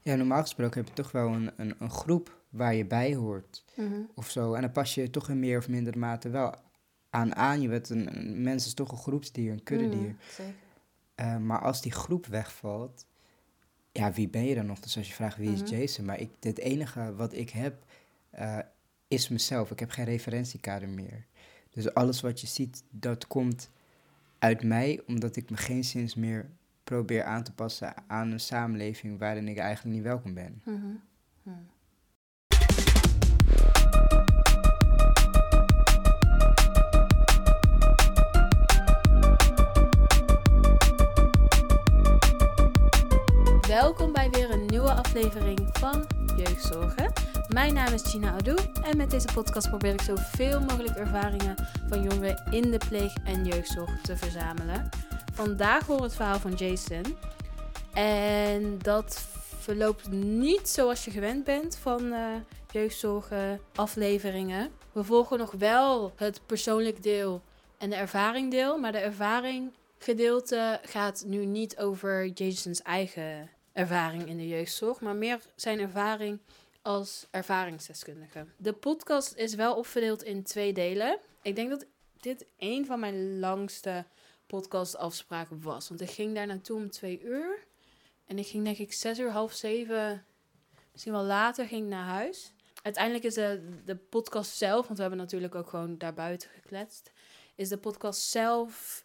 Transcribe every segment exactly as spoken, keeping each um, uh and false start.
Ja, normaal gesproken heb je toch wel een, een, een groep waar je bij hoort. Mm-hmm. Of zo. En dan pas je toch in meer of mindere mate wel aan aan. Je bent een, een mens is toch een groepsdier, een kuddedier. Mm, zeker. Uh, maar als die groep wegvalt, ja, wie ben je dan nog? Dus als je vraagt wie Mm-hmm. is Jason, maar ik, het enige wat ik heb uh, is mezelf. Ik heb geen referentiekader meer. Dus alles wat je ziet, dat komt uit mij, omdat ik me geen zins meer probeer aan te passen aan een samenleving waarin ik eigenlijk niet welkom ben. Mm-hmm. Mm. Welkom bij weer een nieuwe aflevering van Jeugdzorgen. Mijn naam is Gina Adou en met deze podcast probeer ik zoveel mogelijk ervaringen van jongeren in de pleeg- en jeugdzorg te verzamelen. Vandaag horen we het verhaal van Jason. En dat verloopt niet zoals je gewend bent van uh, jeugdzorgen afleveringen. We volgen nog wel het persoonlijk deel en de ervaring deel, maar de ervaring gedeelte gaat nu niet over Jason's eigen ervaring in de jeugdzorg, maar meer zijn ervaring als ervaringsdeskundige. De podcast is wel opverdeeld in twee delen. Ik denk dat dit een van mijn langste podcastafspraken was, want ik ging daar naartoe om twee uur en ik ging denk ik zes uur, half zeven, misschien wel later, ging ik naar huis. Uiteindelijk is de, de podcast zelf, want we hebben natuurlijk ook gewoon daarbuiten gekletst, is de podcast zelf,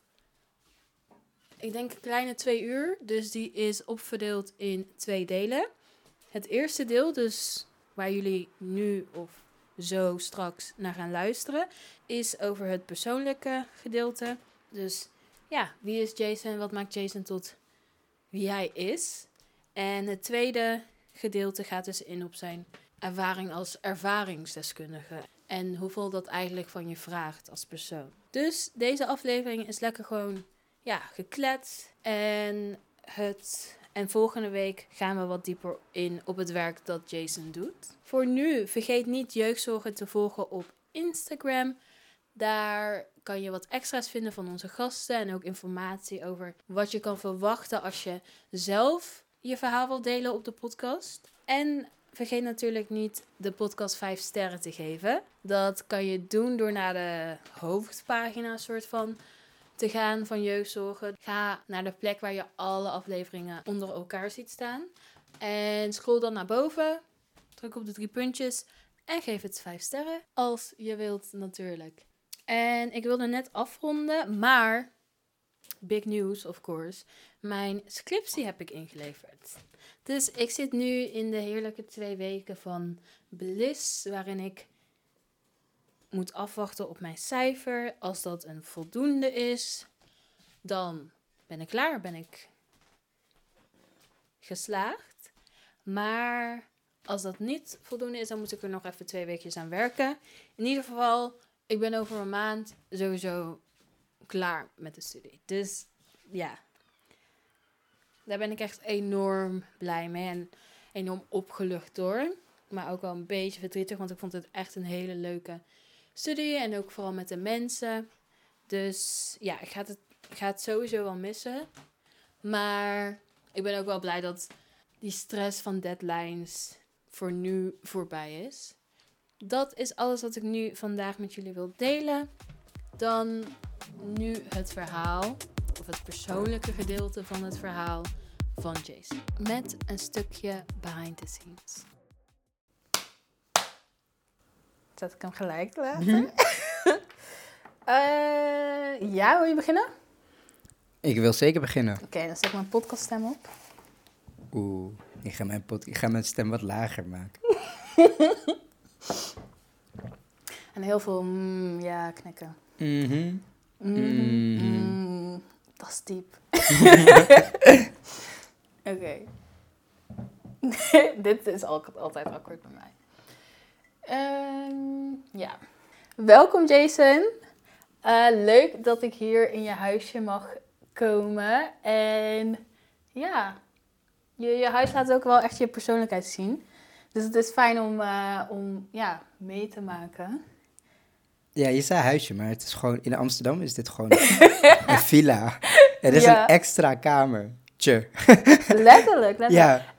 ik denk een kleine twee uur. Dus die is opverdeeld in twee delen. Het eerste deel, dus waar jullie nu of zo straks naar gaan luisteren, is over het persoonlijke gedeelte. Dus ja, wie is Jason? Wat maakt Jason tot wie hij is? En het tweede gedeelte gaat dus in op zijn ervaring als ervaringsdeskundige. En hoeveel dat eigenlijk van je vraagt als persoon. Dus deze aflevering is lekker gewoon ja, gekletst. En, het, en volgende week gaan we wat dieper in op het werk dat Jason doet. Voor nu, vergeet niet Jeugdzorgen te volgen op Instagram. Daar kan je wat extra's vinden van onze gasten. En ook informatie over wat je kan verwachten als je zelf je verhaal wilt delen op de podcast. En vergeet natuurlijk niet de podcast vijf sterren te geven. Dat kan je doen door naar de hoofdpagina soort van te gaan van Jeugdzorgen. Ga naar de plek waar je alle afleveringen onder elkaar ziet staan. En scroll dan naar boven. Druk op de drie puntjes. En geef het vijf sterren. Als je wilt natuurlijk. En ik wilde net afronden. Maar, big news of course. Mijn scriptie heb ik ingeleverd. Dus ik zit nu in de heerlijke twee weken van bliss. Waarin ik moet afwachten op mijn cijfer. Als dat een voldoende is, dan ben ik klaar, ben ik geslaagd. Maar als dat niet voldoende is, dan moet ik er nog even twee weekjes aan werken. In ieder geval, ik ben over een maand sowieso klaar met de studie. Dus ja, daar ben ik echt enorm blij mee en enorm opgelucht door. Maar ook wel een beetje verdrietig, want ik vond het echt een hele leuke studie en ook vooral met de mensen. Dus ja, ik ga het, ik ga het sowieso wel missen. Maar ik ben ook wel blij dat die stress van deadlines voor nu voorbij is. Dat is alles wat ik nu vandaag met jullie wil delen. Dan nu het verhaal, of het persoonlijke gedeelte van het verhaal van Jason. Met een stukje behind the scenes. Zet ik hem gelijk later. Mm-hmm. uh, ja, wil je beginnen? Ik wil zeker beginnen. Oké, okay, dan zet ik mijn podcaststem op. Oeh, ik ga mijn, pod- ik ga mijn stem wat lager maken. En heel veel mm, ja knikken. Mm-hmm. Mm-hmm. Mm, dat is diep. Oké. Dit is altijd awkward bij mij. Um, ja. Welkom Jason. Uh, leuk dat ik hier in je huisje mag komen. En ja, je, je huis laat ook wel echt je persoonlijkheid zien. Dus het is fijn om, uh, om ja, mee te maken. Ja, je zei huisje, maar het is gewoon, in Amsterdam is dit gewoon een villa. Het is ja. een extra kamertje. Letterlijk, letterlijk. Ja. En ik,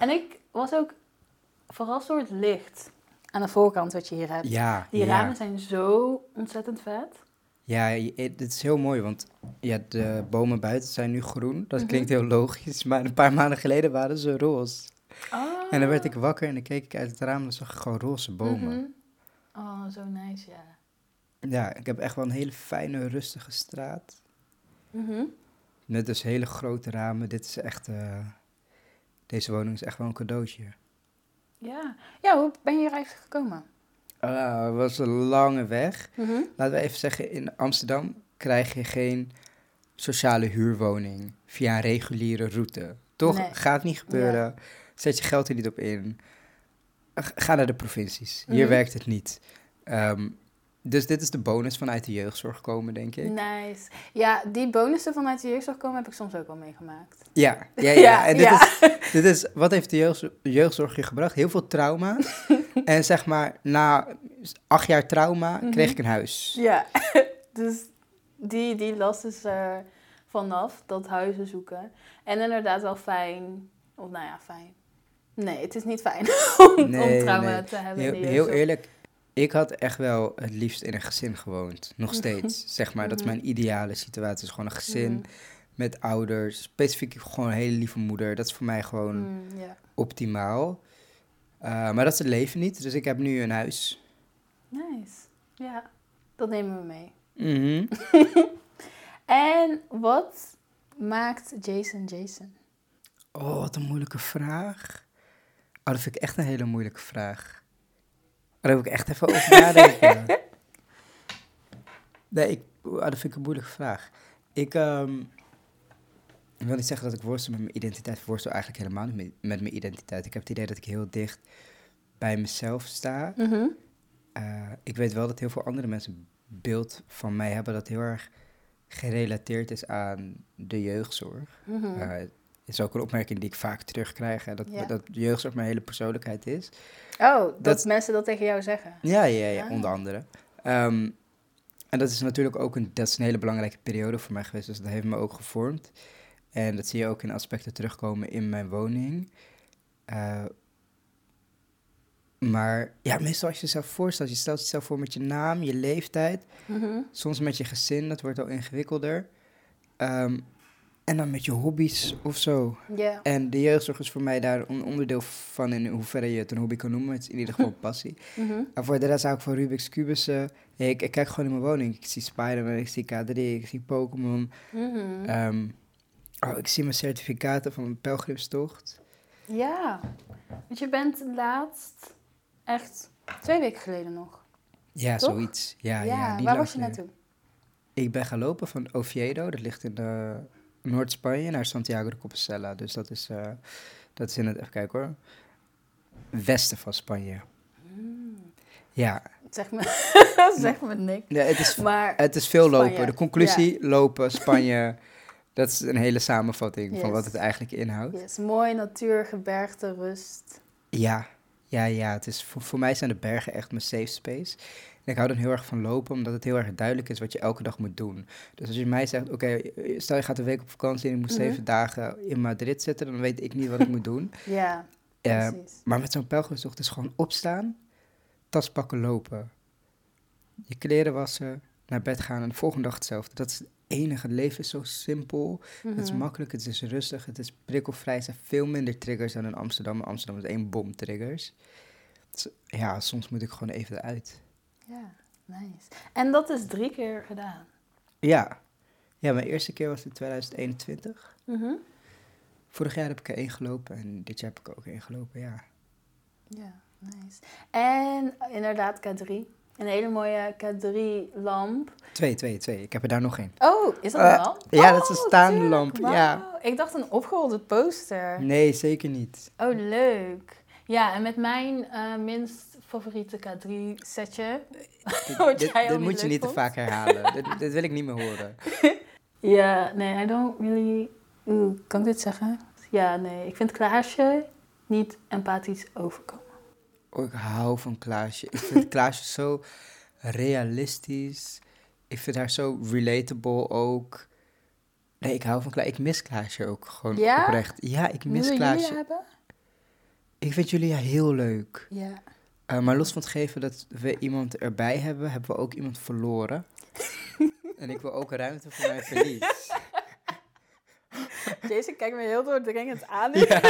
was ook verrast door het licht aan de voorkant wat je hier hebt. Ja, Die ja. ramen zijn zo ontzettend vet. Ja, je- het is heel mooi, want ja, de bomen buiten zijn nu groen. Dat Mhm. klinkt heel logisch, maar een paar maanden geleden waren ze roze. Oh. En dan werd ik wakker en dan keek ik uit het raam en dan zag ik gewoon roze bomen. Mhm. Oh, zo nice, ja. Ja, ik heb echt wel een hele fijne, rustige straat. Mhm. Met dus hele grote ramen. Dit is echt, eh, deze woning is echt wel een cadeautje. Ja. Ja, hoe ben je hier eigenlijk gekomen? Ah, het was een lange weg. Mhm. Laten we even zeggen, in Amsterdam krijg je geen sociale huurwoning via een reguliere route. Toch? Nee. Gaat niet gebeuren. Zet je geld er niet op in. G- Ga naar de provincies. Hier Mhm. werkt het niet. Ehm, dus dit is de bonus vanuit de jeugdzorg komen, denk ik. Nice. Ja, die bonussen vanuit de jeugdzorg komen heb ik soms ook wel meegemaakt. Ja, ja, ja. Ja, en dit, ja. Is, dit is, wat heeft de jeugdzorg, jeugdzorg je gebracht? Heel veel trauma. En zeg maar, na acht jaar trauma Mhm. kreeg ik een huis. Ja, dus die, die last is er vanaf, dat huizen zoeken. En inderdaad wel fijn, of nou ja, fijn. Nee, het is niet fijn om, Nee, om trauma nee. te hebben. in Heel, de heel jeugdzorg. eerlijk, ik had echt wel het liefst in een gezin gewoond. Nog steeds, zeg maar. Dat is Mhm. mijn ideale situatie. Is gewoon een gezin Mhm. met ouders. Specifiek gewoon een hele lieve moeder. Dat is voor mij gewoon Mm, ja. optimaal. Uh, maar dat is het leven niet. Dus ik heb nu een huis. Nice. Ja, dat nemen we mee. Mhm. En wat maakt Jason Jason? Oh, wat een moeilijke vraag. Oh, dat vind ik echt een hele moeilijke vraag. Daar heb ik echt even over nadenken. Nee, ik, oh, dat vind ik een moeilijke vraag. Ik, ehm, ik wil niet zeggen dat ik worstel met mijn identiteit. Ik worstel eigenlijk helemaal niet met, met mijn identiteit. Ik heb het idee dat ik heel dicht bij mezelf sta. Mhm. Uh, ik weet wel dat heel veel andere mensen een beeld van mij hebben dat heel erg gerelateerd is aan de jeugdzorg. Mhm. Uh, is ook een opmerking die ik vaak terugkrijg, hè, dat, Ja. dat de jeugdzorg mijn hele persoonlijkheid is. Oh, dat, Dat- mensen dat tegen jou zeggen. Ja, ja, ja, Ah. onder andere. Um, en dat is natuurlijk ook een, dat is een hele belangrijke periode voor mij geweest, dus dat heeft me ook gevormd. En dat zie je ook in aspecten terugkomen in mijn woning. Uh, maar ja, meestal als je jezelf voorstelt, je stelt jezelf voor met je naam, je leeftijd, Mhm. soms met je gezin, dat wordt al ingewikkelder. Um, en dan met je hobby's of zo. Ja. En de jeugdzorg is voor mij daar een onderdeel van in hoeverre je het een hobby kan noemen. Het is in ieder geval een passie. Mhm. En voor de rest hou ik van Rubik's Cubussen. Hey, ik, ik kijk gewoon in mijn woning. Ik zie Spider-Man, ik zie K drie, ik zie Pokémon. Mhm. Um, oh, ik zie mijn certificaten van mijn pelgrimstocht. Ja, want je bent laatst echt twee weken geleden nog. Ja, Toch? zoiets. Ja, ja, Ja, niet waar lang was je geleden. naartoe? Ik ben gaan lopen van Oviedo, dat ligt in uh, Noord-Spanje, naar Santiago de Compostela. Dus dat is, uh, dat is in het, even kijken hoor, westen van Spanje. Mm. Ja, Zeg me, zeg me niks. nee, het, is, Maar het is veel Spanje, lopen. De conclusie, lopen, Spanje. Dat is een hele samenvatting van Yes. wat het eigenlijk inhoudt. yes, mooi natuur, gebergte, rust. Ja, ja, ja. Het is, voor, voor mij zijn de bergen echt mijn safe space. En ik hou dan heel erg van lopen, omdat het heel erg duidelijk is wat je elke dag moet doen. Dus als je mij zegt, oké, okay, stel je gaat een week op vakantie en je moet Mhm. zeven dagen in Madrid zitten, dan weet ik niet wat ik moet doen. Ja, Uh, precies. maar met zo'n pelgrimstocht is gewoon opstaan, tas pakken, lopen. Je kleren wassen, naar bed gaan en de volgende dag hetzelfde. Dat is het enige. Het leven is zo simpel. Het is Mhm. makkelijk, het is rustig, het is prikkelvrij. Er zijn veel minder triggers dan in Amsterdam. Amsterdam is één bom triggers. Dus, ja, soms moet ik gewoon even eruit. Ja, nice. En dat is drie keer gedaan. Ja. Ja, mijn eerste keer was in tweeduizend eenentwintig. Mhm. Vorig jaar heb ik er één gelopen en dit jaar heb ik er ook één gelopen, ja. Ja, nice. En inderdaad K drie. Een hele mooie K drie lamp. Twee, twee, twee. Ik heb er daar nog één. Oh, is dat Uh, een lamp? ja, Oh, dat is een staande tuurlijk. lamp, Wauw. ja. Ik dacht een opgerolde poster. Nee, zeker niet. Oh, leuk. Ja, en met mijn uh, minst favoriete K drie setje. Dit, Wat dit, jij al dit niet moet je leuk niet te vond. vaak herhalen. dit, dit wil ik niet meer horen. Ja, nee, I don't really... Oeh, kan ik dit zeggen? Ja, nee, ik vind Klaasje niet empathisch overkomen. Oh, ik hou van Klaasje. Ik vind Klaasje zo realistisch. Ik vind haar zo relatable ook. Nee, ik hou van Klaasje. Ik mis Klaasje ook gewoon Ja? oprecht. Ja, ik mis Willen Klaasje. jullie hebben? Ik Ik vind Julia heel leuk. Ja. Uh, maar los van het geven dat we iemand erbij hebben, hebben we ook iemand verloren. En ik wil ook ruimte voor mijn verlies. Jason kijkt me heel doordringend aan. Ja.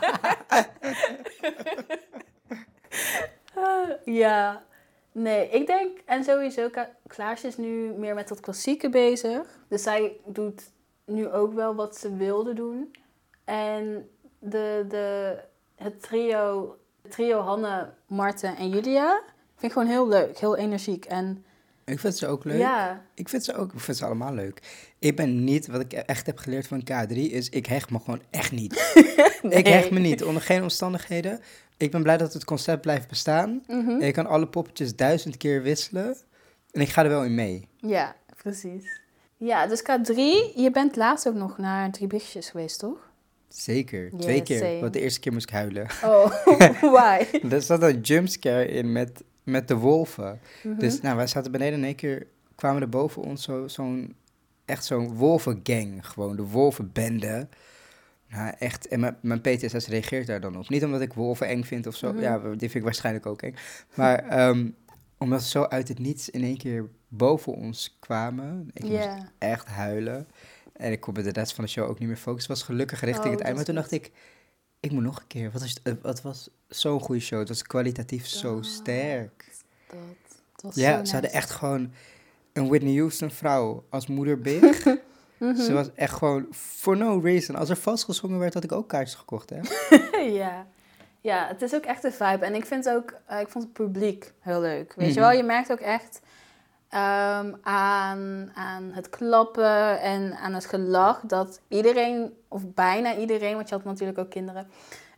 uh, ja. Nee, ik denk, en sowieso, Ka- Klaasje is nu meer met dat klassieke bezig. Dus zij doet nu ook wel wat ze wilde doen. En de, de, het trio, het trio Hanne, Marten en Julia vind ik gewoon heel leuk, heel energiek. En Ik vind ze ook leuk. ja, Ik vind ze ook, ik vind ze allemaal leuk. Ik ben niet, wat ik echt heb geleerd van K drie, is ik hecht me gewoon echt niet. nee. Ik hecht me niet, onder geen omstandigheden. Ik ben blij dat het concept blijft bestaan. Mhm. En je kan alle poppetjes duizend keer wisselen. En ik ga er wel in mee. Ja, precies. Ja, dus K drie, je bent laatst ook nog naar Drie Biggetjes geweest, toch? Zeker, Ja, twee keer. same. Want de eerste keer moest ik huilen. Oh, why? Er zat een jumpscare in met, met de wolven. Mhm. Dus nou, wij zaten beneden en in één keer kwamen er boven ons zo, zo'n, echt zo'n wolvengang. Gewoon de wolvenbende. Nou, echt. En mijn, mijn P T S S reageert daar dan op. Niet omdat ik wolven eng vind of zo. Mhm. Ja, die vind ik waarschijnlijk ook eng. Maar um, omdat ze zo uit het niets in één keer boven ons kwamen. Ik Ja. moest echt huilen. En ik kon met de rest van de show ook niet meer focussen. Het was gelukkig richting Oh, het eind. Maar dat toen is dacht ik, ik moet nog een keer. Wat was het, uh, het was zo'n goede show. Het was kwalitatief zo Dat- sterk. Dat, dat was Ja, zo ze hadden nice. echt gewoon een Whitney Houston vrouw als moeder Big. Mhm. Ze was echt gewoon for no reason. Als er vals gezongen werd, had ik ook kaartjes gekocht, hè? ja. ja, het is ook echt een vibe. En ik vind ook, uh, ik vond het publiek heel leuk. Weet je Mhm. wel, je merkt ook echt um, aan, aan het klappen en aan het gelach dat iedereen, of bijna iedereen, want je had natuurlijk ook kinderen.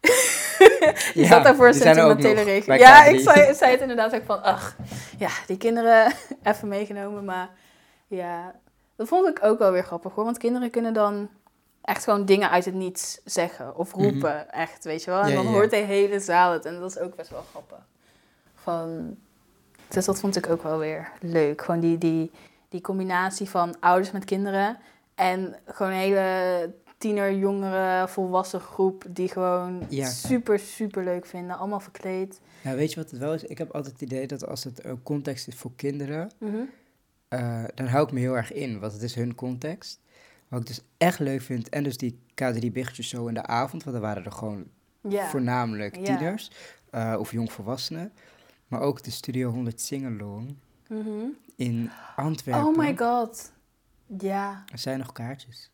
je Ja, zat daarvoor die zijn er ook nog sentimentele bij regie. Ja, K drie. ik zei, zei het inderdaad ook van, ach, ja, die kinderen even meegenomen. Maar ja, dat vond ik ook wel weer grappig hoor. Want kinderen kunnen dan echt gewoon dingen uit het niets zeggen of roepen, Mhm. echt, weet je wel. En Ja, dan ja. hoort de hele zaal het en dat is ook best wel grappig. Van, dus dat vond ik ook wel weer leuk. Gewoon die, die, die combinatie van ouders met kinderen en gewoon een hele tiener, jongere, volwassen groep die gewoon Ja. super, super leuk vinden. Allemaal verkleed. Nou, weet je wat het wel is? Ik heb altijd het idee dat als het een context is voor kinderen, Mhm. uh, dan hou ik me heel erg in, want het is hun context. Wat ik dus echt leuk vind, en dus die K drie Biggetjes zo in de avond, want dan waren er gewoon Ja. voornamelijk Ja. tieners uh, of jongvolwassenen. Maar ook de Studio honderd Singalong Mhm. in Antwerpen. Oh my god. Ja. Er zijn nog kaartjes.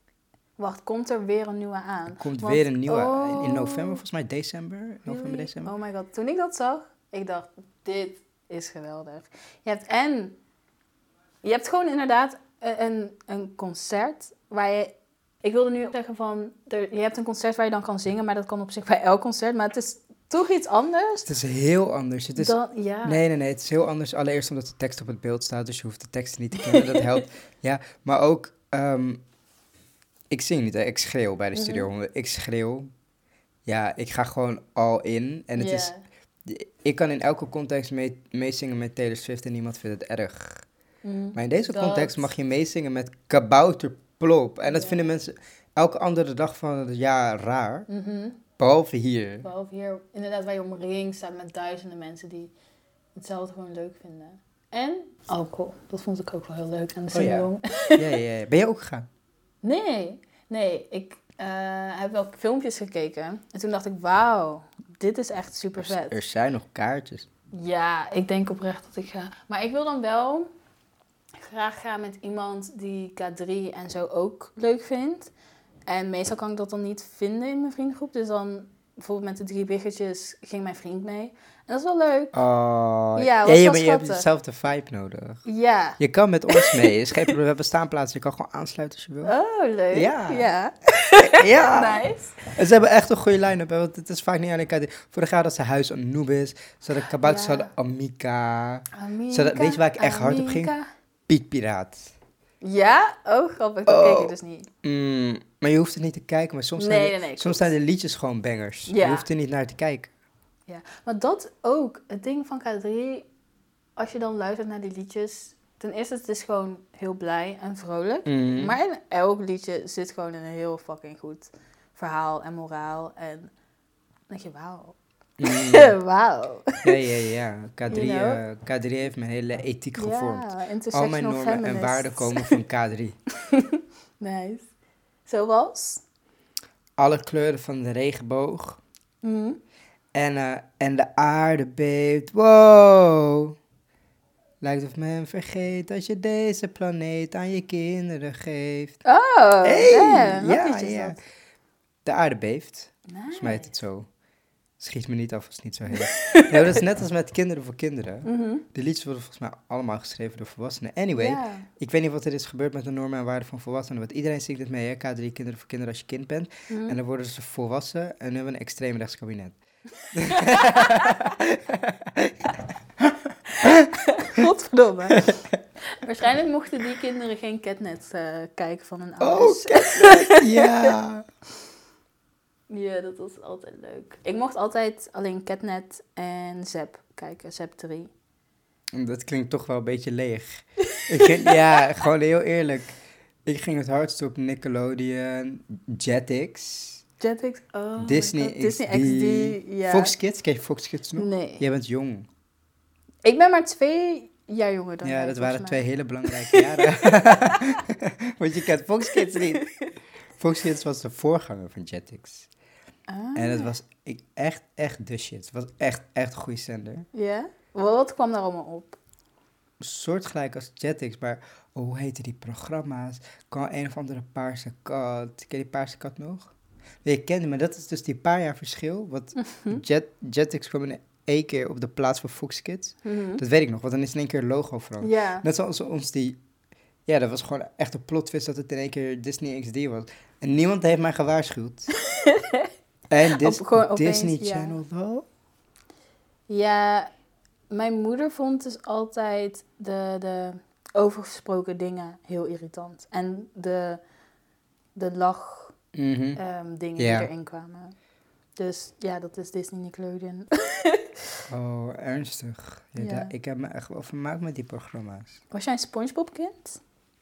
Wacht, komt er weer een nieuwe aan? Er komt Want- weer een nieuwe oh. in, in november, volgens mij december. November, Really? december. Oh my god. Toen ik dat zag, ik dacht, dit is geweldig. Je hebt en... Je hebt gewoon inderdaad een, een concert waar je... Ik wilde nu zeggen van... Er, je hebt een concert waar je dan kan zingen, maar dat kan op zich bij elk concert. Maar het is toch iets anders Het is heel anders. Het is, dan... Ja. nee, nee, nee. Het is heel anders. Allereerst omdat de tekst op het beeld staat, dus je hoeft de tekst niet te kennen. Dat helpt. Ja, maar ook... Um, ik zing niet, hè. Ik schreeuw bij de Studio Mhm. honderd. Ik schreeuw. Ja, ik ga gewoon all in. En het Ja. is... Ik kan in elke context mee, meezingen met Taylor Swift en niemand vindt het erg. Mhm. Maar in deze Dat- context mag je meezingen met Kabouterplop. En dat Ja. vinden mensen elke andere dag van het jaar raar. Mhm. Behalve hier. Behalve hier, inderdaad, waar je omringd staat met duizenden mensen die hetzelfde gewoon leuk vinden. En alcohol, dat vond ik ook wel heel leuk aan de Oh ja. singalong. Ja, ja, ja. Ben je ook gegaan? Nee, nee, ik eh, heb wel filmpjes gekeken. En toen dacht ik, wauw, dit is echt super Er, vet. er zijn nog kaartjes. Ja, ik denk oprecht dat ik ga. Maar ik wil dan wel graag gaan met iemand die K drie en zo ook leuk vindt. En meestal kan ik dat dan niet vinden in mijn vriendengroep. Dus dan bijvoorbeeld met de Drie Biggetjes ging mijn vriend mee. En dat is wel leuk. Oh, Ja, ja, was ja, wel maar je hebt schattig. dezelfde vibe nodig. Ja. Je kan met ons mee. Is geen probleem. We hebben staanplaatsen. Je kan gewoon aansluiten als je wil. Oh, leuk. Ja. Ja. Ja. Nice. En ze hebben echt een goede line-up. Hè, want het is vaak niet alleen K drie. Vorig jaar hadden ze Huis Anubis. Ze hadden Kabouters, Ja. ze hadden Amika. Amica, Zodat- weet je waar ik echt hard op ging? Amica. Piet Piraat. Ja? Oh, grappig. Dat Oh. keek ik dus niet. Mm, maar je hoeft het niet te kijken. Maar soms, Nee, zijn, de, nee, nee, soms klopt. zijn de liedjes gewoon bangers. Ja. Je hoeft er niet naar te kijken. Ja, maar dat ook, het ding van K drie, als je dan luistert naar die liedjes, ten eerste het is gewoon heel blij en vrolijk. Mm. Maar in elk liedje zit gewoon een heel fucking goed verhaal en moraal. En denk je, wauw. Mm. Wauw. Ja, ja, ja. K drie, You know? uh, K drie heeft mijn hele ethiek gevormd. Ja, Al intersectional mijn normen feminists. en waarden komen van K drie. Nice. Zoals? Alle kleuren van de regenboog. Mm. En, uh, en de aarde beeft. Wow. Lijkt of men vergeet dat je deze planeet aan je kinderen geeft. Oh, Hey, damn. Wat ja, liedje is ja. dat? De aarde beeft. Nice. Smijt het zo. Schiet me niet af als het niet zo heet. Ja, dat is net als met Kinderen voor Kinderen. Mhm. De liedjes worden volgens mij allemaal geschreven door volwassenen. Anyway, Ja. ik weet niet wat er is gebeurd met de normen en waarden van volwassenen. Want iedereen zingt het mee, hè? K drie, Kinderen voor Kinderen als je kind bent. Mhm. En dan worden ze volwassen en nu hebben we een extreem rechtskabinet. Godverdomme. Waarschijnlijk mochten die kinderen geen Catnet uh, kijken van hun Oh, ouders. Catnet, ja. Ja, dat was altijd leuk. Ik mocht altijd alleen Catnet en Zep kijken, Zep drie. Dat klinkt toch wel een beetje leeg. Ik ging, ja, gewoon heel eerlijk. Ik ging het hardst op Nickelodeon, Jetix, Jetix, oh Disney, my God. Disney X D, X D, ja. Fox Kids. Ken je Fox Kids nog? Nee. Jij bent jong. Ik ben maar twee jaar jonger dan Ja, jij, dat volgens waren mij. twee hele belangrijke jaren. Want je kent Fox Kids niet. Fox Kids was de voorganger van Jetix. Ah. En het was ik, echt, echt de shit. Het was echt, echt een goede zender. Ja? Wat kwam daar allemaal op? Soortgelijk als Jetix, maar oh, hoe heette die programma's? Kwam een of andere paarse kat. Ken je die paarse kat nog? Nee, ik kende, maar dat is dus die paar jaar verschil. Want Hm? Jet, Jetix kwam in één keer op de plaats van Fox Kids. Mhm. Dat weet ik nog, want dan is in één keer het logo veranderd. Ja. Net zoals ons die... Ja, dat was gewoon echt een plot twist dat het in één keer Disney X D was. En niemand heeft mij gewaarschuwd. En Dis- Op- gewoon opeens, Disney ja. Channel, oh? Ja, mijn moeder vond dus altijd de, de overgesproken dingen heel irritant. En de, de lach Mhm. ehm, dingen Ja. die erin kwamen. Dus ja, dat is Disney Nickelodeon. Oh, ernstig. Ja, Ja. daar- ik heb me echt wel vermaakt met die programma's. Was jij een SpongeBob-kind?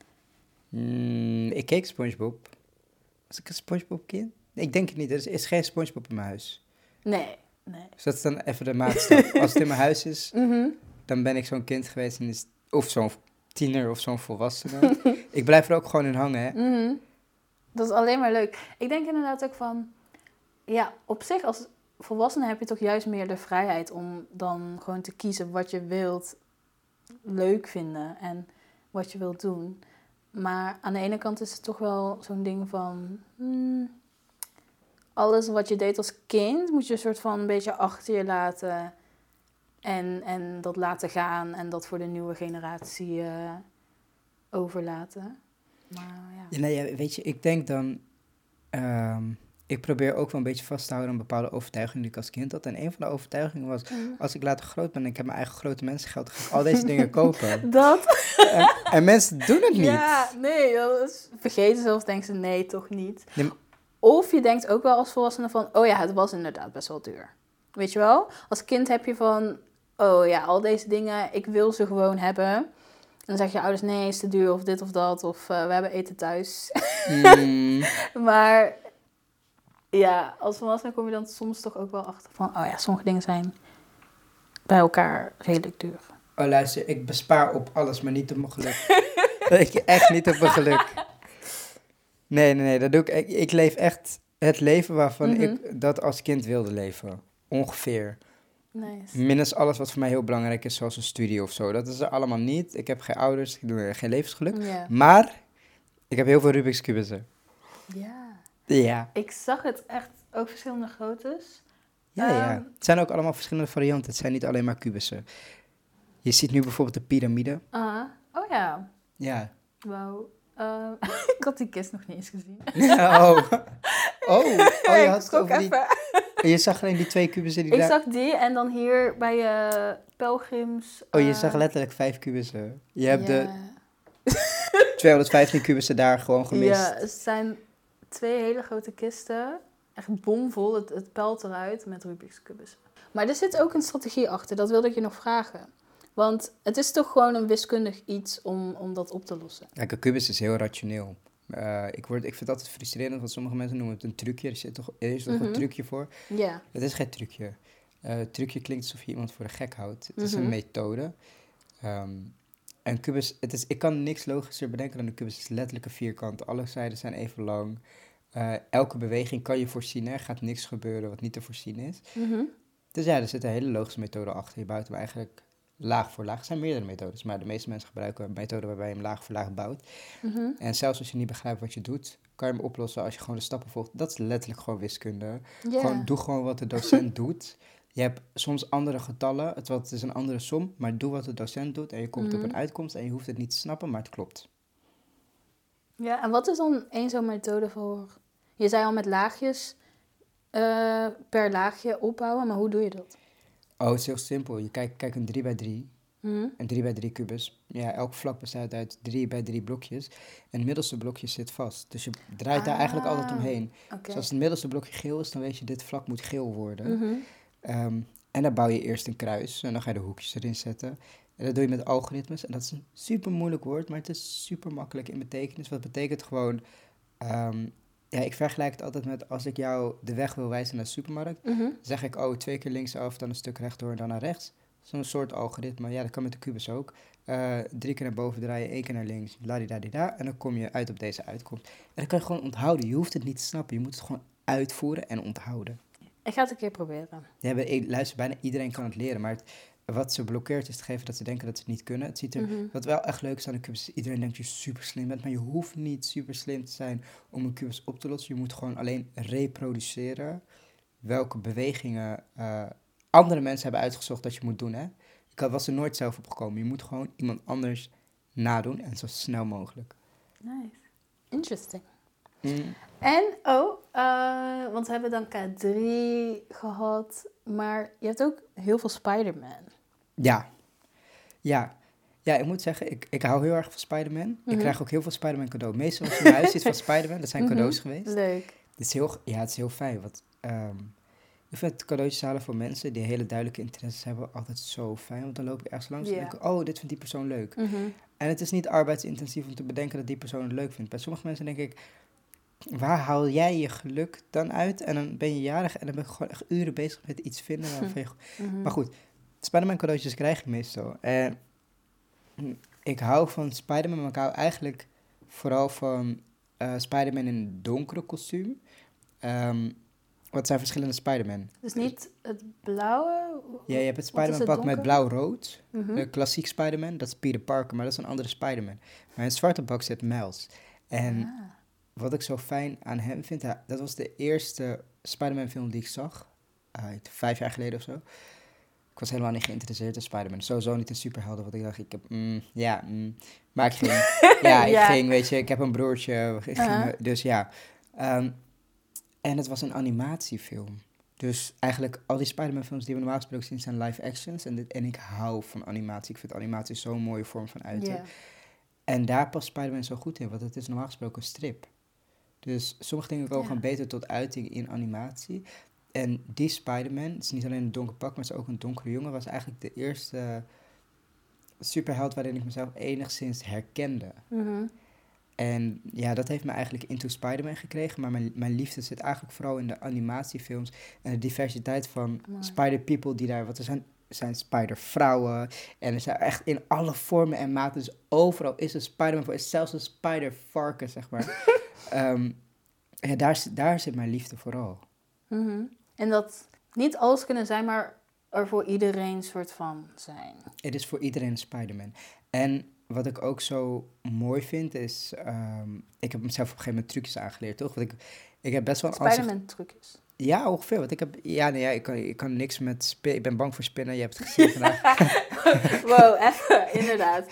Mm, ik keek SpongeBob. Was ik een SpongeBob-kind? Nee, ik denk het niet. Er is, is geen SpongeBob in mijn huis. Nee, nee. Dus dat is dan even de maatstaf. Als het in mijn huis is, Mhm. dan ben ik zo'n kind geweest. En is, of zo'n tiener of zo'n volwassene. Ik blijf er ook gewoon in hangen, hè. Mhm. Dat is alleen maar leuk. Ik denk inderdaad ook van... Ja, op zich als volwassene heb je toch juist meer de vrijheid om dan gewoon te kiezen wat je wilt leuk vinden en wat je wilt doen. Maar aan de ene kant is het toch wel zo'n ding van... hmm, alles wat je deed als kind moet je een soort van een beetje achter je laten. En, en dat laten gaan en dat voor de nieuwe generatie eh, overlaten. Maar ja. Ja, nee, ja, weet je, ik denk dan... ehm, ik probeer ook wel een beetje vast te houden aan bepaalde overtuigingen die ik als kind had. En een van de overtuigingen was... Mm. Als ik later groot ben en ik heb mijn eigen grote mensengeld... ga ik al deze dingen kopen. Dat... En, en mensen doen het niet. Ja, nee, dat is... Vergeten zelfs, denken ze, nee, toch niet. Nee, maar- Of je denkt ook wel als volwassene van, oh ja, het was inderdaad best wel duur. Weet je wel? Als kind heb je van, oh ja, al deze dingen, ik wil ze gewoon hebben. En dan zeg je ouders, nee, is te duur of dit of dat. Of uh, we hebben eten thuis. Mm, Maar ja, als volwassene kom je dan soms toch ook wel achter van, oh ja, sommige dingen zijn bij elkaar redelijk duur. oh, luister, ik bespaar op alles, maar niet op mijn geluk. ik, echt niet op mijn geluk. Nee, nee, nee, dat doe ik. Ik, ik leef echt het leven waarvan Mhm. ik dat als kind wilde leven. Ongeveer. Nice. Minus alles wat voor mij heel belangrijk is, zoals een studie of zo. Dat is er allemaal niet. Ik heb geen ouders, ik doe geen levensgeluk. Ja. Maar ik heb heel veel Rubik's Cubussen. Ja. Ja. Ik zag het echt ook verschillende groottes. Ja, ja. Ehm. Het zijn ook allemaal verschillende varianten. Het zijn niet alleen maar kubussen. Je ziet nu bijvoorbeeld de piramide. Ah, oh ja. Ja. Wauw. Uh, ik had die kist nog niet eens gezien. oh. Oh. Oh, je ik had het schrok over die... even. Je zag alleen die twee kubussen die Ik daar... zag die en dan hier bij uh, pelgrims. Oh, je uh, zag letterlijk vijf kubussen. Je hebt ja. de tweehonderdvijftien kubussen daar gewoon gemist. Ja, het zijn twee hele grote kisten. Echt bomvol, het, het pelt eruit met Rubik's Cubus. Maar er zit ook een strategie achter, dat wilde ik je nog vragen. Want het is toch gewoon een wiskundig iets om, om dat op te lossen. Kijk, een kubus is heel rationeel. Uh, ik, word, ik vind het altijd frustrerend, want sommige mensen noemen het een trucje. Er, zit toch, er is toch Mhm. een trucje voor? Ja. Het is geen trucje. Uh, trucje klinkt alsof je iemand voor de gek houdt. Het is Mhm. een methode. Um, een kubus, het is, ik kan niks logischer bedenken dan een kubus. Het is letterlijk een vierkant. Alle zijden zijn even lang. Uh, elke beweging kan je voorzien. Er gaat niks gebeuren wat niet te voorzien is. Mhm. Dus ja, er zit een hele logische methode achter. Je bouwt hem eigenlijk laag voor laag. Er zijn meerdere methodes, maar de meeste mensen gebruiken een methode waarbij je hem laag voor laag bouwt. Mhm. En zelfs als je niet begrijpt wat je doet, kan je hem oplossen als je gewoon de stappen volgt. Dat is letterlijk gewoon wiskunde. Ja. Gewoon, doe gewoon wat de docent doet. Je hebt soms andere getallen, het, het is een andere som, maar doe wat de docent doet en je komt Mhm. op een uitkomst en je hoeft het niet te snappen, maar het klopt. Ja, en wat is dan één zo'n methode voor... Je zei al met laagjes uh, per laagje opbouwen, maar hoe doe je dat? Oh, het is heel simpel. Je kijkt kijk een drie bij drie. Mm-hmm. Een drie bij drie kubus. Ja, elk vlak bestaat uit drie bij drie blokjes. En het middelste blokje zit vast. Dus je draait ah, daar eigenlijk altijd omheen. Okay. Dus als het middelste blokje geel is, dan weet je, dit vlak moet geel worden. Mm-hmm. Um, en dan bouw je eerst een kruis. En dan ga je de hoekjes erin zetten. En dat doe je met algoritmes. En dat is een super moeilijk woord, maar het is super makkelijk in betekenis. Wat betekent gewoon... Um, ja, ik vergelijk het altijd met als ik jou de weg wil wijzen naar de supermarkt. Mm-hmm. Zeg ik, oh, twee keer linksaf, dan een stuk rechtdoor en dan naar rechts. Zo'n soort algoritme. Ja, dat kan met de kubus ook. Uh, drie keer naar boven draaien, één keer naar links. Ladidadida. En dan kom je uit op deze uitkomst. En dan kan je gewoon onthouden. Je hoeft het niet te snappen. Je moet het gewoon uitvoeren en onthouden. Ik ga het een keer proberen. Ja, luister, bijna iedereen kan het leren. Maar het, wat ze blokkeert is te geven dat ze denken dat ze het niet kunnen. Het ziet er, Mm-hmm. wat wel echt leuk is aan een kubus, is iedereen denkt dat je super slim bent. Maar je hoeft niet super slim te zijn om een kubus op te lossen. Je moet gewoon alleen reproduceren welke bewegingen uh, andere mensen hebben uitgezocht dat je moet doen. Hè? Ik was er nooit zelf op gekomen. Je moet gewoon iemand anders nadoen en zo snel mogelijk. Nice. Interesting. Mm. En, oh, uh, want we hebben dan K drie gehad, maar je hebt ook heel veel Spider-Man. Ja, ja. Ja, ik moet zeggen, ik, ik hou heel erg van Spider-Man. Mm-hmm. Ik krijg ook heel veel Spider-Man cadeau. Meestal als je in huis zit van Spider-Man, dat zijn mm-hmm. cadeaus geweest. Leuk. Het is heel, ja, het is heel fijn, want um, ik vind cadeautjes halen voor mensen die hele duidelijke interesses hebben altijd zo fijn. Want dan loop ik ergens langs yeah. en denk ik, oh, dit vindt die persoon leuk. Mm-hmm. En het is niet arbeidsintensief om te bedenken dat die persoon het leuk vindt. Bij sommige mensen denk ik, waar haal jij je geluk dan uit? En dan ben je jarig en dan ben je gewoon echt uren bezig met iets vinden. Waarvan je... mm-hmm. Maar goed, Spider-Man cadeautjes krijg ik meestal. En ik hou van Spider-Man, maar ik hou eigenlijk vooral van uh, Spider-Man in een donkere kostuum. Um, wat zijn verschillende Spider-Man? Dus niet het blauwe? Ja, je hebt het Spider-Man pak met blauw-rood. Mm-hmm. Uh, klassiek Spider-Man, dat is Peter Parker, maar dat is een andere Spider-Man. Maar in het zwarte pak zit Miles. En ah. wat ik zo fijn aan hem vind, dat was de eerste Spider-Man film die ik zag. Uh, vijf jaar geleden of zo. Ik was helemaal niet geïnteresseerd in Spider-Man. Sowieso niet een superhelden, want ik dacht, ik heb, mm, ja, mm. maar ik ging. ja, ik ja. ging, weet je, ik heb een broertje, ik uh-huh. ging, dus ja. Um, en het was een animatiefilm. Dus eigenlijk al die Spider-Man films die we normaal gesproken zien zijn live actions. En, dit, en ik hou van animatie. Ik vind animatie zo'n mooie vorm van uiten. Yeah. En daar past Spider-Man zo goed in, want het is normaal gesproken een strip. Dus sommige dingen komen yeah. gewoon beter tot uiting in animatie. En die Spider-Man, het is niet alleen een donker pak, maar het is ook een donkere jongen, was eigenlijk de eerste superheld waarin ik mezelf enigszins herkende. Mm-hmm. En ja, dat heeft me eigenlijk into Spider-Man gekregen, maar mijn, mijn liefde zit eigenlijk vooral in de animatiefilms en de diversiteit van oh. Spider-People die daar, wat er zijn, zijn Spider-vrouwen en er zijn echt in alle vormen en maten, dus overal is een Spider-Man voor, is zelfs een Spider-varken, zeg maar. um, ja, daar, daar zit mijn liefde vooral. Mm-hmm. En dat niet alles kunnen zijn, maar er voor iedereen soort van zijn. Het is voor iedereen een Spider-Man. En wat ik ook zo mooi vind is, um, ik heb mezelf op een gegeven moment trucjes aangeleerd, toch? Want ik, ik heb best wel Spider-Man trucjes. Ja, ongeveer. Want ik heb, ja, nee, ja, ik kan, ik kan niks met spinnen. Ik ben bang voor spinnen. Je hebt het gezien vandaag. Wow, even, inderdaad.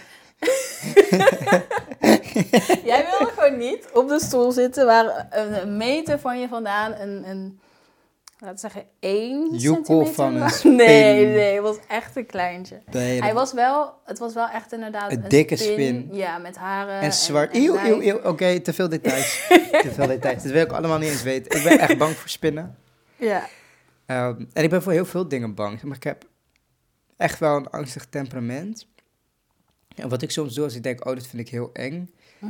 Jij wilde gewoon niet op de stoel zitten waar een meter van je vandaan een, een laten we zeggen, één Joekel centimeter van een spin. Nee, nee, het was echt een kleintje. Nee, Hij was wel, het was wel echt inderdaad een, een dikke spin. spin. Ja, met haren. En zwart. En, en eeuw, eeuw, eeuw. Oké, okay, te veel details. te veel details. Dat wil ik allemaal niet eens weten. Ik ben echt bang voor spinnen. Ja. Um, en ik ben voor heel veel dingen bang. Maar ik heb echt wel een angstig temperament. En wat ik soms doe als ik denk, oh, dit vind ik heel eng. Mm-hmm.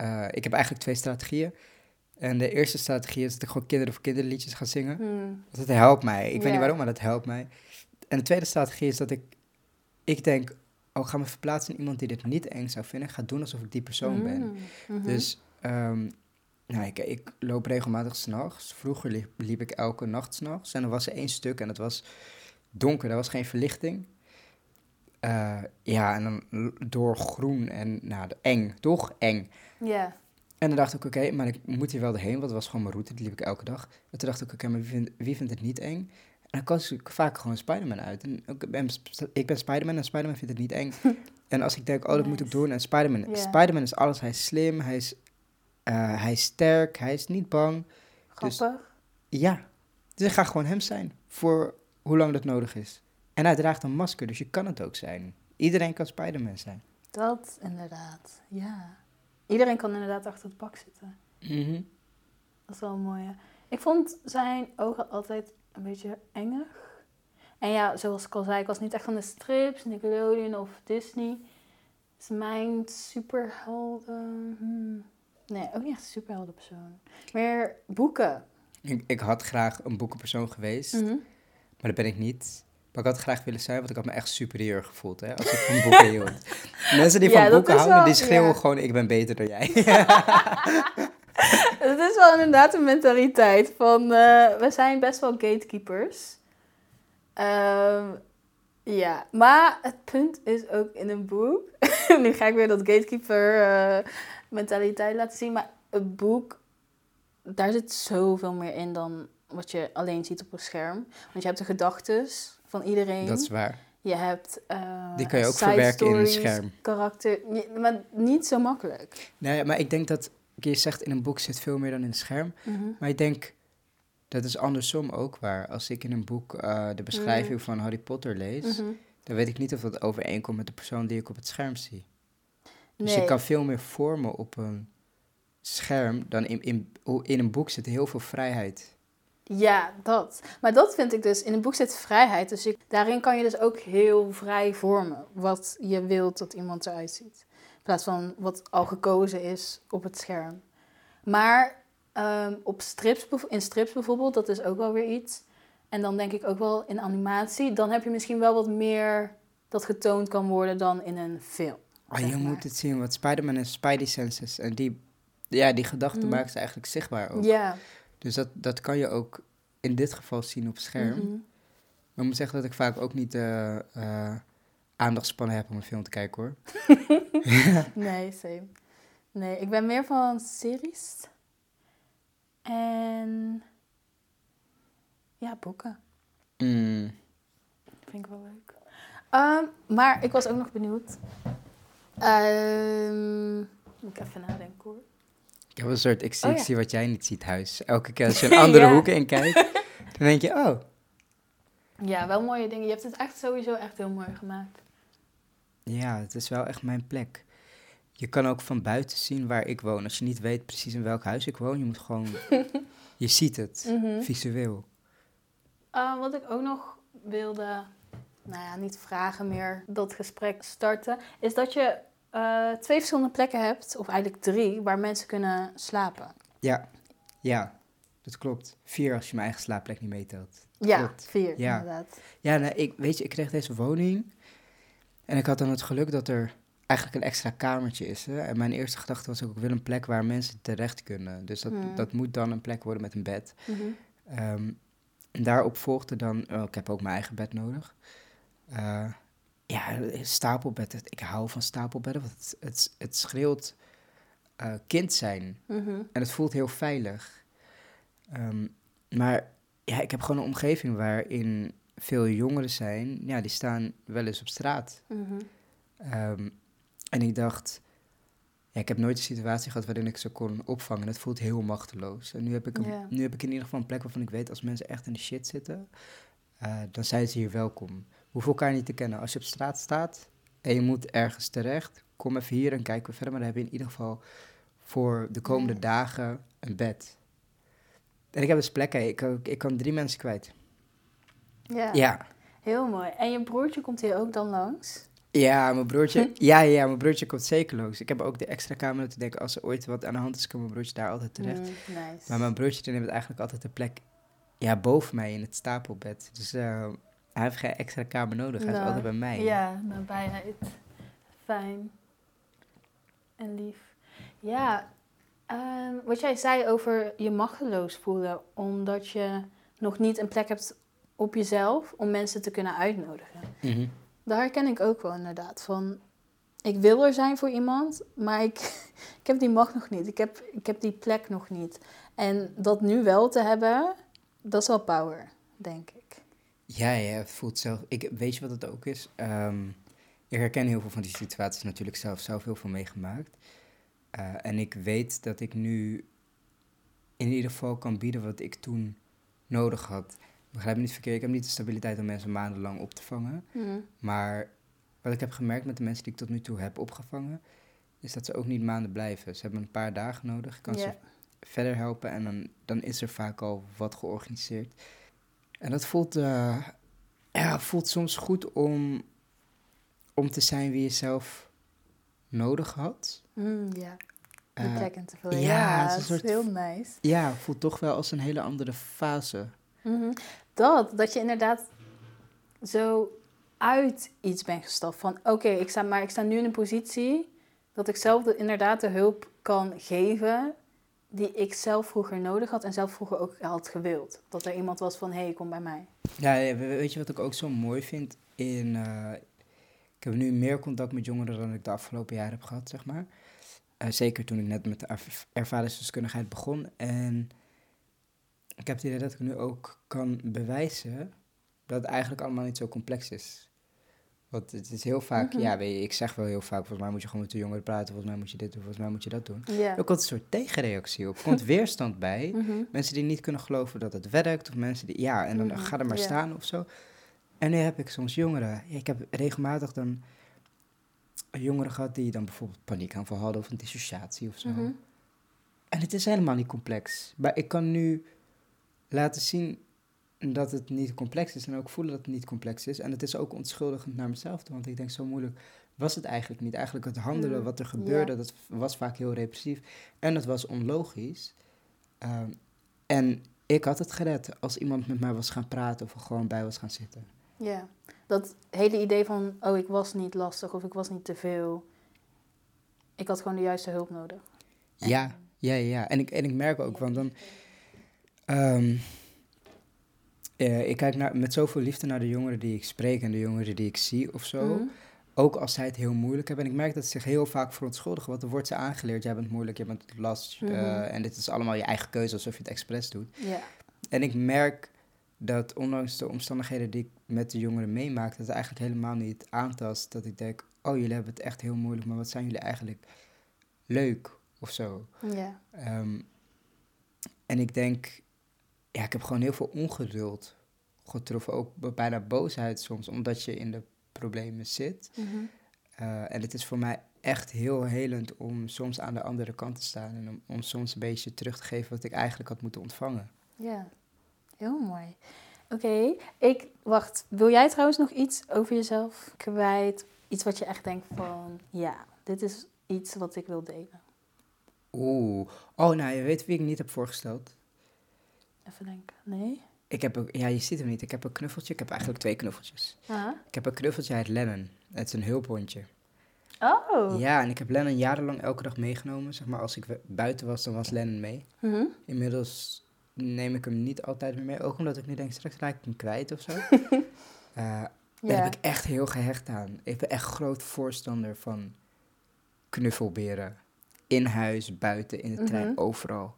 uh, ik heb eigenlijk twee strategieën. En de eerste strategie is dat ik gewoon kinderen voor kinderliedjes ga zingen. Hmm. Dat helpt mij. Ik yeah. weet niet waarom, maar dat helpt mij. En de tweede strategie is dat ik, ik denk, oh, ga me verplaatsen in iemand die dit niet eng zou vinden. Ik ga doen alsof ik die persoon mm. ben. Mm-hmm. Dus, um, nou, ik, ik loop regelmatig 's nachts. Vroeger liep, liep ik elke nacht 's nachts. En er was er één stuk en het was donker. Er was geen verlichting. Uh, ja, en dan door groen en, nou, eng. Toch? Eng. Ja. Yeah. En dan dacht ik, oké, okay, maar ik moet hier wel doorheen, want dat was gewoon mijn route, die liep ik elke dag. En toen dacht ik, oké, okay, maar wie vindt, wie vindt het niet eng? En dan koos ik vaak gewoon Spider-Man uit. En ik ben, ik ben Spider-Man en Spider-Man vindt het niet eng. En als ik denk, oh, dat nice. moet ik doen. En Spider-Man, yeah. Spider-Man is alles. Hij is slim, hij is, uh, hij is sterk, hij is niet bang. Grappig. Dus, ja, dus ik ga gewoon hem zijn, voor hoe lang dat nodig is. En hij draagt een masker, dus je kan het ook zijn. Iedereen kan Spider-Man zijn. Dat inderdaad, ja. Iedereen kan inderdaad achter het pak zitten. Mm-hmm. Dat is wel een mooie. Ik vond zijn ogen altijd een beetje engig. En ja, zoals ik al zei, ik was niet echt van de strips, Nickelodeon of Disney. Dus mijn superhelden... Hmm. Nee, ook niet echt een superheldenpersoon. Meer boeken. Ik, ik had graag een boekenpersoon geweest, mm-hmm. maar dat ben ik niet. Maar ik had graag willen zijn, want ik had me echt superieur gevoeld, hè, als ik van boeken hield. Mensen die ja, van boeken houden, wel, die schreeuwen ja. gewoon, ik ben beter dan jij. Het is wel inderdaad een mentaliteit van, uh, we zijn best wel gatekeepers. Um, ja, maar het punt is ook in een boek, nu ga ik weer dat gatekeeper uh, mentaliteit laten zien, maar een boek, daar zit zoveel meer in dan wat je alleen ziet op een scherm. Want je hebt de gedachtes van iedereen. Dat is waar. Je hebt uh, die kan je ook verwerken in een scherm. Karakter, maar niet zo makkelijk. Nee, maar ik denk dat, je zegt in een boek zit veel meer dan in een scherm. Mm-hmm. Maar ik denk, dat is andersom ook waar. Als ik in een boek uh, de beschrijving mm-hmm. van Harry Potter lees, mm-hmm. dan weet ik niet of dat overeenkomt met de persoon die ik op het scherm zie. Dus nee. je kan veel meer vormen op een scherm dan in, in, in een boek zit heel veel vrijheid. Ja, dat. Maar dat vind ik dus, in een boek zit vrijheid. Dus je, daarin kan je dus ook heel vrij vormen wat je wilt dat iemand eruit ziet. In plaats van wat al gekozen is op het scherm. Maar um, op strips, in strips bijvoorbeeld, dat is ook wel weer iets. En dan denk ik ook wel in animatie, dan heb je misschien wel wat meer dat getoond kan worden dan in een film. Oh, je maar. moet het zien, wat Spider-Man en Spidey senses. En die, ja, die gedachten mm. maken ze eigenlijk zichtbaar ook. Ja. Yeah. Dus dat, dat kan je ook in dit geval zien op scherm. Mm-hmm. Maar ik moet zeggen dat ik vaak ook niet uh, uh, aandachtspannen heb om een film te kijken, hoor. Nee, same. Nee, ik ben meer van series. En ja, boeken. Mm. Vind ik wel leuk. Um, maar ik was ook nog benieuwd. Um, moet ik even nadenken, hoor. Ik heb een soort, ik zie, oh, ja. ik zie wat jij niet ziet huis. Elke keer als je een andere ja. hoek in kijkt, dan denk je, oh. Ja, wel mooie dingen. Je hebt het echt sowieso echt heel mooi gemaakt. Ja, het is wel echt mijn plek. Je kan ook van buiten zien waar ik woon. Als je niet weet precies in welk huis ik woon, je moet gewoon, je ziet het, mm-hmm. visueel. Uh, wat ik ook nog wilde, nou ja, niet vragen meer, dat gesprek starten, is dat je Uh, twee verschillende plekken hebt, of eigenlijk drie, waar mensen kunnen slapen. Ja, ja, dat klopt. Vier als je mijn eigen slaapplek niet meetelt. Ja, klopt. vier, ja. inderdaad. Ja, nou, ik, weet je, ik kreeg deze woning en ik had dan het geluk dat er eigenlijk een extra kamertje is. Hè? En mijn eerste gedachte was ook, ik wil een plek waar mensen terecht kunnen. Dus dat, hmm. dat moet dan een plek worden met een bed. Mm-hmm. Um, en daarop volgde dan, oh, ik heb ook mijn eigen bed nodig. Uh, Ja, stapelbed. Ik hou van stapelbedden, want het, het, het schreeuwt uh, kind zijn. Mm-hmm. En het voelt heel veilig. Um, maar ja, ik heb gewoon een omgeving waarin veel jongeren zijn. Ja, die staan wel eens op straat. Mm-hmm. Um, en ik dacht, ja, ik heb nooit een situatie gehad waarin ik ze kon opvangen. Het voelt heel machteloos. En nu heb ik, een, yeah. nu heb ik in ieder geval een plek waarvan ik weet, als mensen echt in de shit zitten, uh, dan zijn ze hier welkom. We hoeven elkaar niet te kennen. Als je op straat staat en je moet ergens terecht, kom even hier en kijken we verder. Maar dan heb je in ieder geval voor de komende nice. dagen een bed. En ik heb dus plekken. Ik, ik kan drie mensen kwijt. Ja, ja, heel mooi. En je broertje komt hier ook dan langs? Ja, mijn broertje, ja, ja, mijn broertje komt zeker langs. Ik heb ook de extra kamer te denken, als er ooit wat aan de hand is, kan mijn broertje daar altijd terecht. Mm, nice. Maar mijn broertje die neemt eigenlijk altijd de plek ja, boven mij in het stapelbed. Dus uh, hij heeft geen extra kamer nodig, hij is Nou, altijd bij mij. Ja, nabijheid. Fijn. En lief. Ja, ehm, wat jij zei over je machteloos voelen, omdat je nog niet een plek hebt op jezelf om mensen te kunnen uitnodigen. Mm-hmm. Daar herken ik ook wel inderdaad van, ik wil er zijn voor iemand, maar ik, ik heb die macht nog niet. Ik heb, ik heb die plek nog niet. En dat nu wel te hebben, dat is wel power, denk ik. Ja, ja, het voelt zelf... Ik, weet je wat het ook is? Um, ik herken heel veel van die situaties natuurlijk zelf, zelf heel veel meegemaakt. Uh, en ik weet dat ik nu in ieder geval kan bieden wat ik toen nodig had. Begrijp me niet verkeerd, ik heb niet de stabiliteit om mensen maandenlang op te vangen. Mm. Maar wat ik heb gemerkt met de mensen die ik tot nu toe heb opgevangen, is dat ze ook niet maanden blijven. Ze hebben een paar dagen nodig, ik kan Yeah. ze verder helpen en dan, dan is er vaak al wat georganiseerd. En dat voelt, uh, ja, voelt soms goed om, om te zijn wie je zelf nodig had. Mm, ja, die Uh, plek in te vullen. ja, Ja, het is dat een is soort- heel nice. Ja, voelt toch wel als een hele andere fase. Mhm. Dat, dat je inderdaad zo uit iets bent gestapt. Van oké, ik sta maar ik sta nu in een positie dat ik zelf de, inderdaad de hulp kan geven die ik zelf vroeger nodig had en zelf vroeger ook had gewild. Dat er iemand was van, hé, hey, kom bij mij. Ja, ja, we- weet je wat ik ook zo mooi vind? In, uh, ik heb nu meer contact met jongeren dan ik de afgelopen jaren heb gehad, zeg maar. Uh, zeker toen ik net met de erv- ervaringsdeskundigheid begon. En ik heb het idee dat ik nu ook kan bewijzen dat het eigenlijk allemaal niet zo complex is. Want het is heel vaak, Mhm. ja, weet je, ik zeg wel heel vaak, volgens mij moet je gewoon met de jongeren praten, volgens mij moet je dit doen, volgens mij moet je dat doen. Ja. Er komt een soort tegenreactie op, er komt weerstand bij. Mhm. Mensen die niet kunnen geloven dat het werkt, of mensen die, ja, en dan Mhm, ga er maar ja. staan of zo. En nu heb ik soms jongeren, ja, ik heb regelmatig dan jongeren gehad die dan bijvoorbeeld paniekaanval hadden of een dissociatie of zo. Mhm. En het is helemaal niet complex. Maar ik kan nu laten zien dat het niet complex is en ook voelen dat het niet complex is. En het is ook onschuldigend naar mezelf toe, want ik denk zo moeilijk was het eigenlijk niet. Eigenlijk het handelen, Mm, wat er gebeurde, ja. dat was vaak heel repressief. En dat was onlogisch. Um, en ik had het gered als iemand met mij was gaan praten of er gewoon bij was gaan zitten. Ja, dat hele idee van, oh, ik was niet lastig of ik was niet te veel. Ik had gewoon de juiste hulp nodig. Ja, ja, ja. En ik, en ik merk ook, want dan... Um, uh, ik kijk naar, met zoveel liefde naar de jongeren die ik spreek en de jongeren die ik zie of zo. Mhm. Ook als zij het heel moeilijk hebben. En ik merk dat ze zich heel vaak verontschuldigen. Want er wordt ze aangeleerd, jij bent moeilijk, jij bent last. Mhm. Uh, en dit is allemaal je eigen keuze, alsof je het expres doet. Ja. En ik merk dat ondanks de omstandigheden die ik met de jongeren meemaak, dat het eigenlijk helemaal niet aantast. Dat ik denk, oh, jullie hebben het echt heel moeilijk, maar wat zijn jullie eigenlijk leuk of zo. Ja. Um, en ik denk, ja, ik heb gewoon heel veel ongeduld getroffen. Ook bijna boosheid soms, omdat je in de problemen zit. Mhm. Uh, en het is voor mij echt heel helend om soms aan de andere kant te staan. En om, om soms een beetje terug te geven wat ik eigenlijk had moeten ontvangen. Ja, heel mooi. Oké, okay. ik wacht. Wil jij trouwens nog iets over jezelf kwijt? Iets wat je echt denkt van, ja, dit is iets wat ik wil delen. Oeh, oh, nou, je weet wie ik niet heb voorgesteld? Even denken, nee? Ik heb, een, ja, je ziet hem niet. Ik heb een knuffeltje. Ik heb eigenlijk twee knuffeltjes. Aha. Ik heb een knuffeltje uit Lennon. Het is een hulphondje. Oh. Ja, en ik heb Lennon jarenlang elke dag meegenomen. Zeg maar, als ik buiten was, dan was Lennon mee. Mm-hmm. Inmiddels neem ik hem niet altijd meer mee. Ook omdat ik nu denk, straks raak ik hem kwijt of zo. uh, Ja. Daar heb ik echt heel gehecht aan. Ik ben echt groot voorstander van knuffelberen. In huis, buiten, in de trein, Mhm. overal.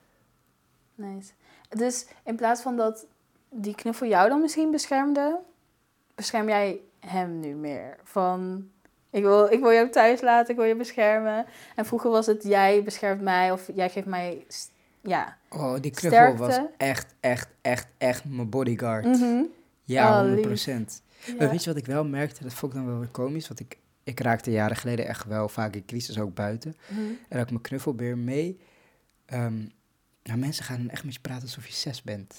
Nice. Dus in plaats van dat die knuffel jou dan misschien beschermde, bescherm jij hem nu meer? Van, ik wil, ik wil jou thuis laten, ik wil je beschermen. En vroeger was het, jij beschermt mij of jij geeft mij, st- ja. Oh, die knuffel Sterkte. was echt, echt, echt, echt mijn bodyguard. Mhm. Ja, Oh, honderd lief. procent. Ja. Maar weet je wat ik wel merkte? Dat vond ik dan wel weer komisch. Want ik, ik raakte jaren geleden echt wel vaak in crisis, ook buiten. Mhm. En had ik mijn knuffelbeer mee. Um, nou, mensen gaan dan echt met je praten alsof je zes bent.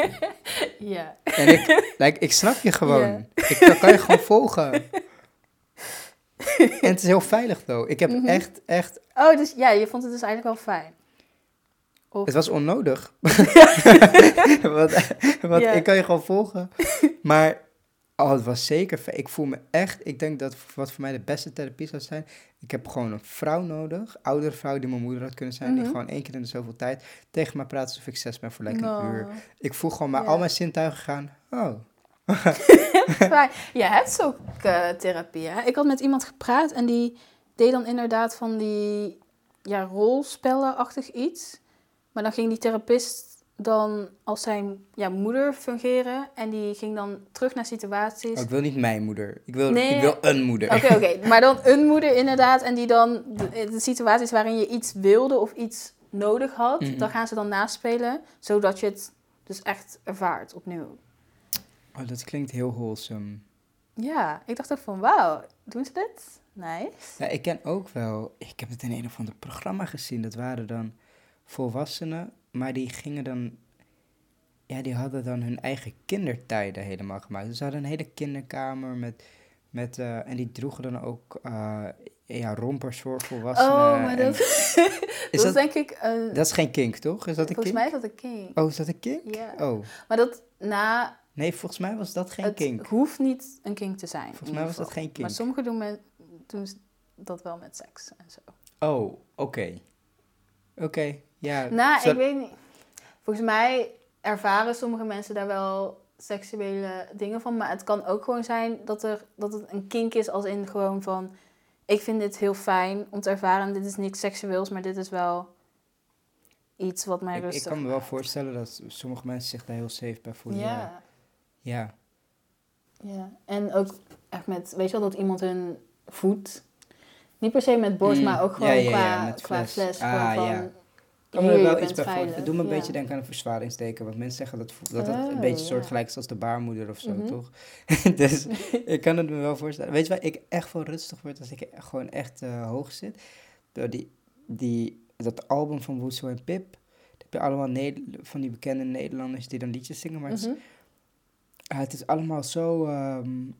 Ja. En ik, like, ik snap je gewoon. Ja. Ik dat kan je gewoon volgen. En het is heel veilig, though. Ik heb Mhm. echt, echt... Oh, dus ja, je vond het dus eigenlijk wel fijn. Of... Het was onnodig. want want Ja. ik kan je gewoon volgen. Maar oh, het was zeker... fe- Ik voel me echt... Ik denk dat wat voor mij de beste therapie zou zijn... Ik heb gewoon een vrouw nodig. Oudere vrouw die mijn moeder had kunnen zijn. Die Mhm. gewoon één keer in de zoveel tijd tegen me praat alsof ik zes ben voor lekker een Nou. uur. Ik voel gewoon maar Ja. al mijn zintuigen gaan... Oh, Maar je hebt ook uh, therapie, hè? Ik had met iemand gepraat en die deed dan inderdaad van die ja, rolspellenachtig iets. Maar dan ging die therapist dan als zijn ja, moeder fungeren en die ging dan terug naar situaties. oh, ik wil niet mijn moeder. Ik wil, Nee. ik wil een moeder. Oké, oké. Maar dan een moeder inderdaad en die dan de, de situaties waarin je iets wilde of iets nodig had, Mhm. dan gaan ze dan naspelen, zodat je het dus echt ervaart opnieuw. Oh, dat klinkt heel wholesome. Ja, ik dacht ook van wauw, doen ze dit? Nice. Ja, ik ken ook wel... Ik heb het in een of ander programma gezien. Dat waren dan volwassenen, maar die gingen dan... Ja, die hadden dan hun eigen kindertijden helemaal gemaakt. Dus ze hadden een hele kinderkamer met... met uh, en die droegen dan ook uh, ja, rompers voor volwassenen. Oh, maar en- dat, is dat dat, is denk ik een... dat is geen kink, toch? Is dat een volgens kink? mij is dat een kink. Oh, is dat een kink? Ja. Oh, Maar dat na... nee, volgens mij was dat geen het kink. hoeft niet een kink te zijn. Volgens in mij ieder was dat geval. geen kink. Maar sommigen doen, met, doen dat wel met seks en zo. Oh, oké. Oké, okay, ja. Nou, Zo- ik weet niet. Volgens mij ervaren sommige mensen daar wel seksuele dingen van. Maar het kan ook gewoon zijn dat, er, dat het een kink is als in gewoon van... Ik vind dit heel fijn om te ervaren. Dit is niks seksueels, maar dit is wel iets wat mij ik, rustig ik kan me wel maakt. voorstellen dat sommige mensen zich daar heel safe bij voelen. Ja. Ja. Ja. Ja. En ook echt met, weet je wel, dat iemand hun voedt. Niet per se met borst, Mm, maar ook ja, gewoon ja, ja, qua, met qua fles. fles. Ah, gewoon van, ja. hier, Kan me er je wel bent iets bij veilig. voorstellen. Het doet me een Ja. beetje denken aan een verzwaringsteken. Want mensen zeggen dat, dat het Oh, een beetje ja. soortgelijk is als de baarmoeder of zo, Mhm. toch? Dus ik kan het me wel voorstellen. Weet je waar ik echt wel rustig word als ik gewoon echt uh, hoog zit? Door die, die, dat album van Woezel en Pip. Dan heb je allemaal ne- van die bekende Nederlanders die dan liedjes zingen. Maar het, is, Mhm. uh, het is allemaal zo... Um,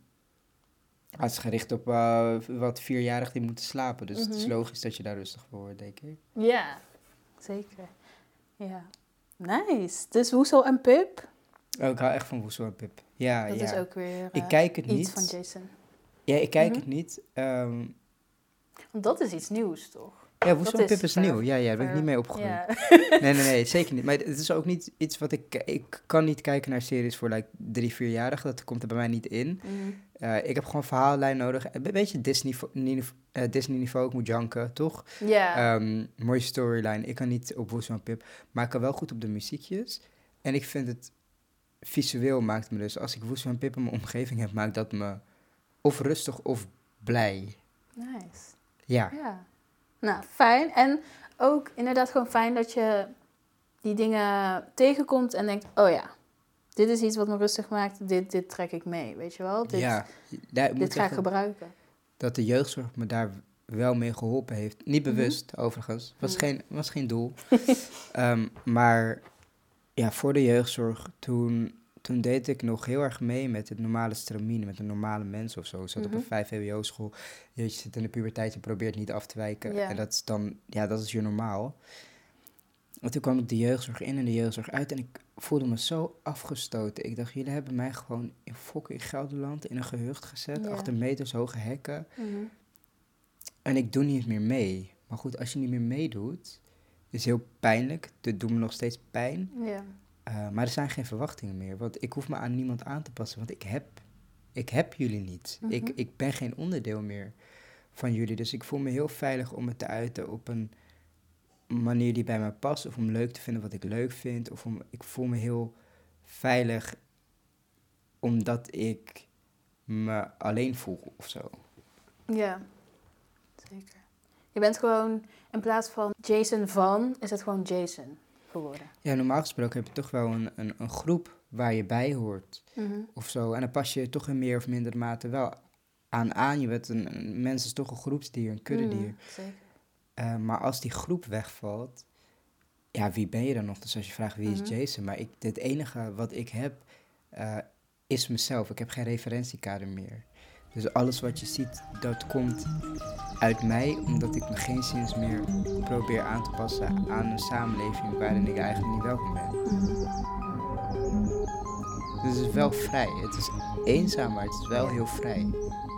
het is gericht op uh, wat vierjarigen die moeten slapen. Dus het is Mhm. logisch dat je daar rustig voor wordt, denk ik. Ja, zeker. Ja. Nice. Dus Woesel en Pip, Oh, ik hou echt van Woezel en Pip. Ja, dat ja. is ook weer Ik eh, kijk het iets niet. van Jason. Ja, ik kijk Mhm. het niet. Um, Want dat is iets nieuws, toch? ja, Woezel en Dat Pip is is ver- nieuw. Ja, ja, daar ben ik ver- niet mee opgegroeid. Ja. Nee, nee, nee, zeker niet. Maar het is ook niet iets wat ik... Ik kan niet kijken naar series voor like, drie, vierjarigen. Dat komt er bij mij niet in. Mhm. Uh, ik heb gewoon een verhaallijn nodig. Een beetje Disney, uh, Disney niveau. Ik moet janken, toch? Ja. Um, mooie storyline. Ik kan niet op Woezel en Pip. Maar ik kan wel goed op de muziekjes. En ik vind het... Visueel maakt me dus... Als ik Woezel en Pip in mijn omgeving heb... Maakt dat me of rustig of blij. Nice. Ja. Ja. Nou, fijn. En ook inderdaad gewoon fijn dat je die dingen tegenkomt en denkt, oh ja, dit is iets wat me rustig maakt, dit, dit trek ik mee, weet je wel? Dit, ja. Ja, ik moet dit ga ik zeggen gebruiken. dat de jeugdzorg me daar wel mee geholpen heeft. Niet bewust, Mhm. overigens. Was, Mhm. geen, was geen doel. um, maar ja, voor de jeugdzorg, toen, toen deed ik nog heel erg mee met het normale stramine, met een normale mens of zo. Ik zat Mhm. op een vijf V W O-school. Je zit in de puberteit, je probeert niet af te wijken. Ja. En dat is dan, ja, dat is je normaal. En toen kwam ik de jeugdzorg in en de jeugdzorg uit en ik voelde me zo afgestoten. Ik dacht, jullie hebben mij gewoon in fucking Gelderland in een gehucht gezet, Ja. achter meters hoge hekken. Mhm. En ik doe niet meer mee. Maar goed, als je niet meer meedoet, is heel pijnlijk. Het doet me nog steeds pijn. Ja. Uh, maar er zijn geen verwachtingen meer. Want ik hoef me aan niemand aan te passen. Want ik heb, ik heb jullie niet. Mhm. ik, ik ben geen onderdeel meer van jullie. Dus ik voel me heel veilig om het te uiten op een manier die bij mij past. Of om leuk te vinden wat ik leuk vind. Of om, ik voel me heel veilig omdat ik me alleen voel of zo. Ja, zeker. Je bent gewoon, in plaats van Jason van, is het gewoon Jason geworden. Ja, normaal gesproken heb je toch wel een, een, een groep waar je bij hoort. Mhm. Of zo. En dan pas je toch in meer of minder mate wel aan aan. Je bent een, een mens is toch een groepsdier, een kuddedier. Mhm, zeker. Uh, maar als die groep wegvalt, ja, wie ben je dan nog? Dus als je vraagt wie Mhm. is Jason, maar ik, het enige wat ik heb uh, is mezelf. Ik heb geen referentiekader meer. Dus alles wat je ziet, dat komt uit mij, omdat ik me geen zins meer probeer aan te passen aan een samenleving waarin ik eigenlijk niet welkom ben. Dus het is wel vrij. Het is eenzaam, maar het is wel heel vrij.